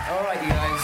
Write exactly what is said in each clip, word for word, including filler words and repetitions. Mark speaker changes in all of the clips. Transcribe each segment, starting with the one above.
Speaker 1: All right, you guys.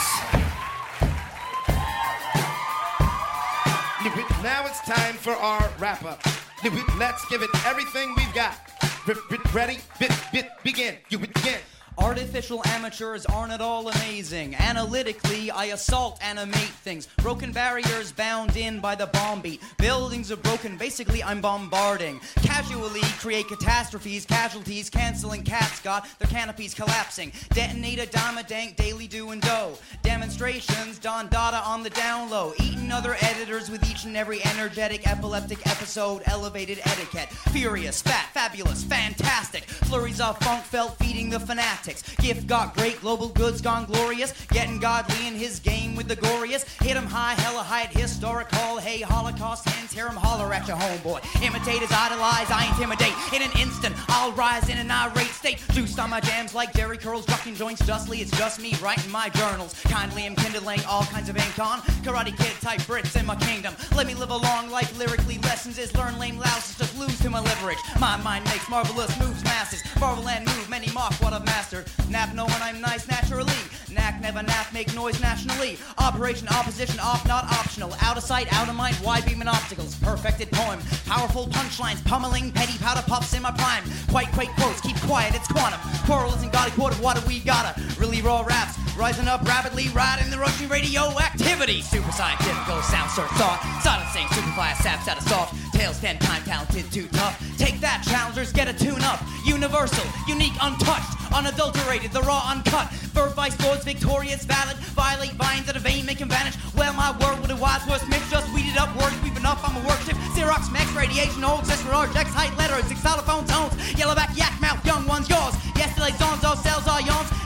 Speaker 2: Now it's time for our wrap-up. Let's give it everything we've got. Ready? Bit, bit, begin. You begin.
Speaker 3: Artificial amateurs aren't at all amazing. Analytically, I assault, animate things. Broken barriers bound in by the bomb beat. Buildings are broken, basically I'm bombarding. Casually create catastrophes, casualties, canceling cats got their canopies collapsing. Detonate a dime a dank, daily do and do. Demonstrations, Don Dada on the down low. Eating other editors with each and every energetic, epileptic episode, elevated etiquette. Furious, fat, fabulous, fantastic. Flurries of funk felt feeding the fanatics. Gift got great, global goods gone glorious. Getting godly in his game with the goriest. Hit him high, hella height, historical. Hey, Holocaust hands, hear him holler at your homeboy. Imitators idolize, I intimidate. In an instant, I'll rise in an irate state. Juiced on my jams like Jerry Curls, ducking joints justly. It's just me writing my journals. Kindly am kindling all kinds of ink on. Karate Kid type Brits in my kingdom. Let me live a long life, lyrically lessons is learn lame louses, just lose to my leverage. My mind makes marvelous moves, masses. Marvel and move, many mock what I've mastered. Nap know when I'm nice naturally. Knack never nap, make noise nationally. Operation opposition off, not optional. Out of sight, out of mind, wide beam and obstacles. Perfected poem, powerful punchlines, pummeling petty powder puffs in my prime. Quite quake quotes, keep quiet, it's quantum. Quarrel isn't got a quote of what we gotta. Really raw raps, rising up rapidly, riding the rushing radioactivity. Super scientifical, sound search thought. Silencing, superfly, saps out of soft. Tails ten time talented, too tough. Take that, challengers, get a tune up. Universal, unique, untouched. Unadulterated, the raw uncut. Verb vice lords, victorious, valid. Violate vines at a vein, make him vanish. Well, my word with a wise worst mix. Just weeded up, words weaving up. I'm a worship. Xerox, Max, radiation, old, Zesper, X, height letters, six xylophone tones. Yellowback, yak mouth, young ones, yours. Yesterday's zones, all cells, all yawns.